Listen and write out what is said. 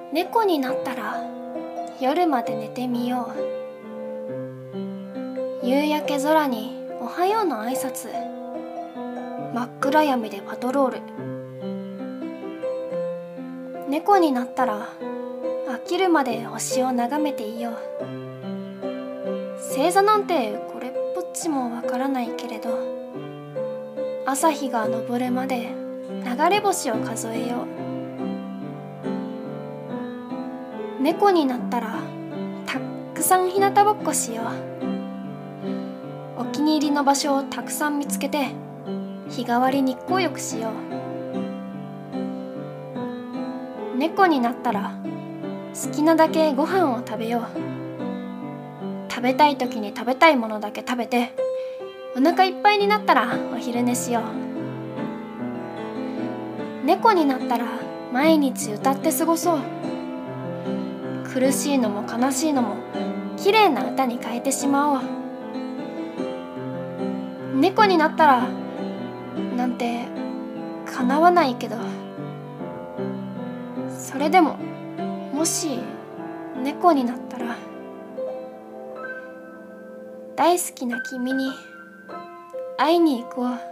猫になったら夜まで寝てみよう。夕焼け空におはようの挨拶、真っ暗闇でパトロール。猫になったら飽きるまで星を眺めていよう。星座なんてこれっぽっちもわからないけれど、朝日が昇るまで流れ星を数えよう。猫になったらたっくさん日向ぼっこしよう。お気に入りの場所をたくさん見つけて日替わり日光浴しよう。猫になったら好きなだけご飯を食べよう。食べたい時に食べたいものだけ食べて、お腹いっぱいになったらお昼寝しよう。猫になったら毎日歌って過ごそう。苦しいのも悲しいのもきれいな歌に変えてしまおう。猫になったらなんて叶わないけど、それでももし猫になったら大好きな君に会いに行こう。